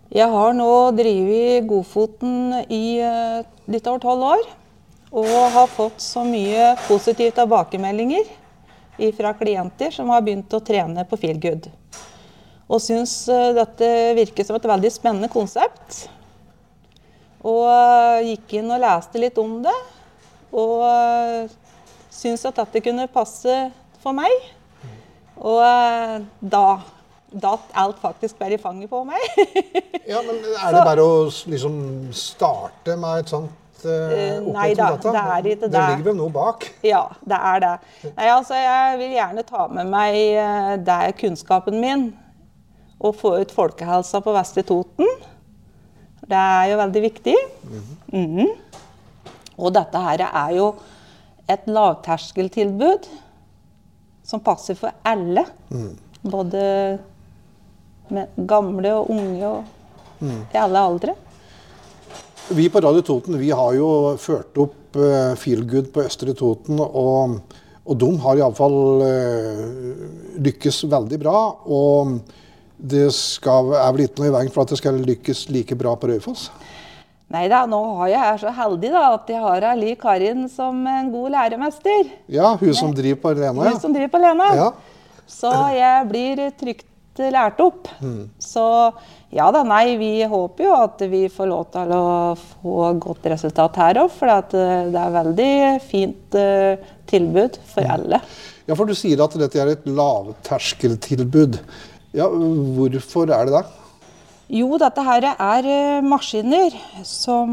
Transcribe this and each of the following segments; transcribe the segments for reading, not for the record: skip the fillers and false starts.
Jeg har nå drevet Godfoten i litt over 12 år, og har fått så mye positive tilbakemeldinger fra klienter som har begynt å trene på Feelgood. Og synes dette virker som et veldig spennende konsept. Og gikk inn og leste litt om det, og synes at dette kunne passe for meg. Og da alt faktisk bare i fanget på meg. Ja, men det bare å liksom starte med et sånt nei da, det ikke det. Det ligger vel noe bak? Ja, det det. Nei, altså, jeg vil gjerne ta med meg det kunnskapen min, og få ut folkehelsa på Vestre Toten. Det jo veldig viktig. Og dette her jo et lavterskeltilbud som passer for alle. Både med gamle og unge og i alle aldre. Vi på Radio Toten, vi har jo ført opp Feelgood på Østre Toten, og de har i alle fall lykkes veldig bra, og det vel ikke noe i veien for at det skal lykkes like bra på Raufoss? Neida, nå jeg så heldig da, at jeg har Li Karin som en god læremester. Ja, hun som driver på Lena. Hun som driver på Lena. Ja. Så jeg blir trygt lært opp. Så ja da, nei, vi håper jo at vi får lov til å få godt resultat her også, for at det veldig fint tilbud for alle. Ja, for du sier at dette et lavterskeltilbud. Ja, hvorfor det det? Jo, dette her maskiner som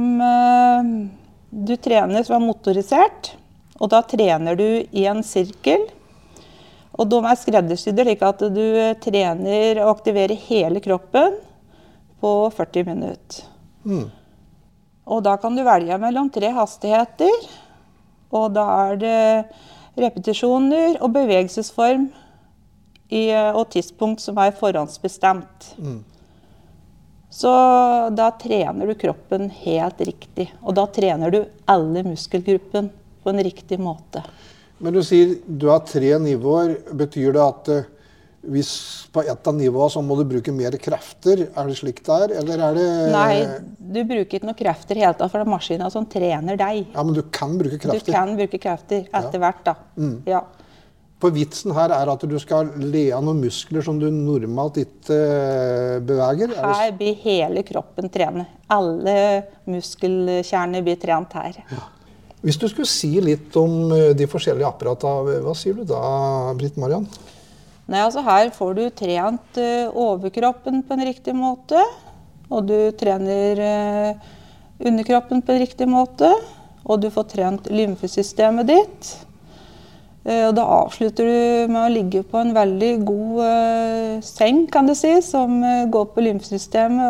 du trener som motorisert, og da trener du i en sirkel. Og de skreddersydde slik at du trener og aktiverer hele kroppen på 40 minutter. Og da kan du velge mellom 3 hastigheter, og da det repetisjoner og bevegelsesform og tidspunkt som forhåndsbestemt. Så da trener du kroppen helt riktig, og da trener du alle muskelgruppen på en riktig måte. Men du sier du har 3 nivåer. Betyr det at hvis på ett av nivåene så må du bruke mer krefter? Det slik der, eller det... Nei, du bruker ikke noe krefter helt, for det maskinen som trener deg. Ja, men du kan bruke krefter? Du kan bruke krefter etter hvert da, ja. For vitsen her at du skal le av noen muskler som du normalt ikke beveger? Her blir hele kroppen trenet. Alle muskelkjerner blir trent her. Ja. Hvis du skulle si litt om de forskjellige apparatene, hva sier du da, Britt-Mariann? Nei, altså her får du trent overkroppen på en riktig måte, og du trener underkroppen på en riktig måte, og du får trent lymfesystemet ditt. Og da avslutter du med å ligge på en veldig god seng, kan du si, som går på lymfesystemet,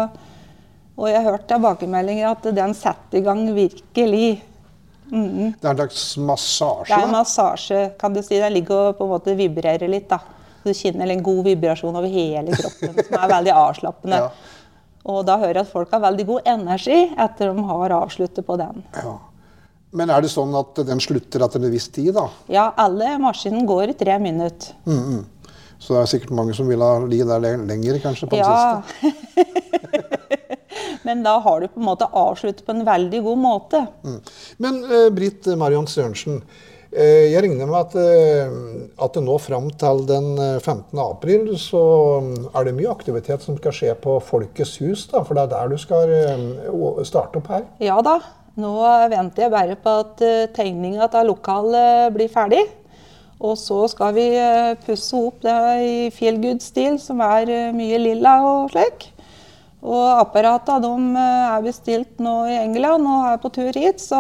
og jeg har hørt tilbakemeldinger at den setter i gang virkelig. Det en slags massasje? Det en massasje, kan du si. Den ligger og på en måte vibrerer litt da. Du kjenner en god vibrasjon over hele kroppen, som veldig avslappende. Ja. Og da hører jeg at folk har veldig god energi etter de har avsluttet på den. Ja. Men det sånn at den slutter etter en viss tid da? Ja, alle maskinen går i 3 minutter. Så det sikkert mange som vil ha li der lenger, kanskje, på den siste? Men da har du på en måte avsluttet på en veldig god måte. Men Britt-Mariann Sørensen, jeg regner med at det nå frem til den 15. april så det mye aktivitet som skal skje på Folkets hus, da, for det der du skal starte opp her. Ja da, nå venter jeg bare på at tegningen av lokalet blir ferdig. Og så skal vi pusse opp det i Feelgood-stil, som mye lilla og slik. Og apparatet, de bestilt nå i England og på tur hit, så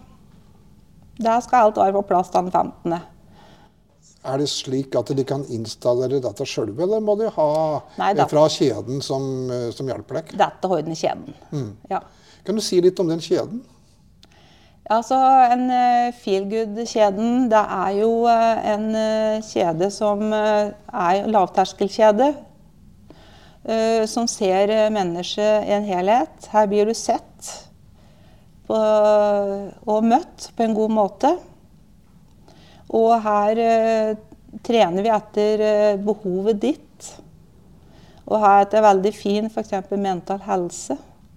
der skal alt være på plass den 15. Det slik at de kan installere dette selv, eller må de ha fra kjeden som hjelper deg? Dette har den kjeden, ja. Kan du si litt om den kjeden? Altså, en Feelgood-kjeden, det jo en kjede som lavterskelkjede, som ser mennesket i en helhet. Her blir du sett og møtt på en god måte. Og her trener vi etter behovet ditt. Og her er det veldig fint for eksempel mental helse.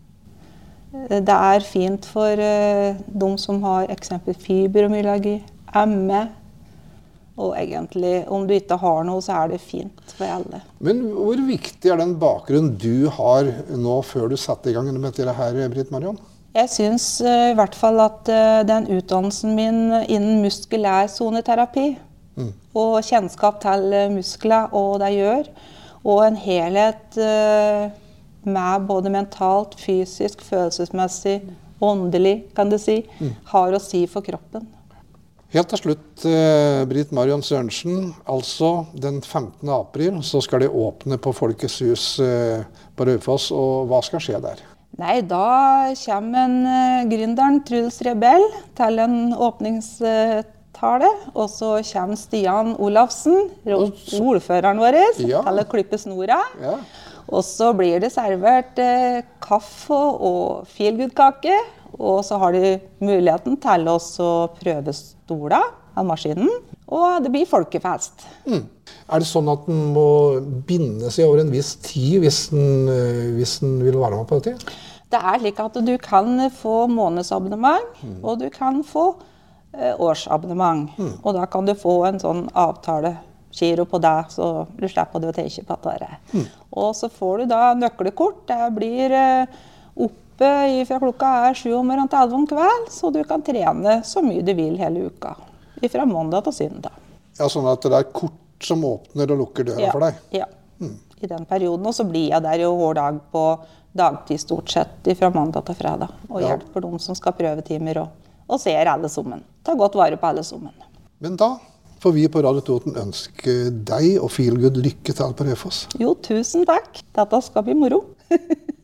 Det er fint for de som har eksempel fibromyalgi, ME. Og egentlig, om du ikke har noe, så er det fint for alle. Men hvor viktig er den bakgrunnen du har nå før du setter i gang med dette her, Britt Marion? Jeg synes i hvert fall at den utdannelsen min innen muskulær soneterapi, og kjennskap til muskler og det gjør, og en helhet med både mentalt, fysisk, følelsesmessig, åndelig, kan du si, har å si for kroppen. Helt til slutt, Britt Marion Sørensen, altså den 15. april så skal det åpne på Folkets hus på Raufoss, og hva skal skje der? Nei, da kommer gründeren Truls Rebell til en åpningstale, og så kommer Stian Olafsen, ordføreren vår, til å klippe snora. Ja. Og så blir det servert kaffe og feelgood-kake, og så har de muligheten til å prøve stola av maskinen, og det blir folkefest. Er det sånn at den må binde seg over en viss tid hvis den vil være med på dette? Det er slik at du kan få månedsabonnement, og du kan få årsabonnement. Og da kan du få en sånn avtale, giro på deg, så du slipper å tenke på det. Og så får du da nøkkelkort. Det blir fra klokka 7 om morgenen til 11 om kveld, så du kan trene så mye du vil hele uka, fra mandag til søndag. Ja, sånn at det er kort som åpner og lukker døra for deg? Ja, i den perioden. Og så blir jeg der jo hver dag på dagtid stort sett, fra mandag til fredag, og hjelper de som skal prøve timer, og ser alle sammen. Ta godt vare på alle sammen. Men da får vi på Radio Toten ønske deg og Feelgood lykke til på Raufoss. Jo, tusen takk. Dette skal bli moro.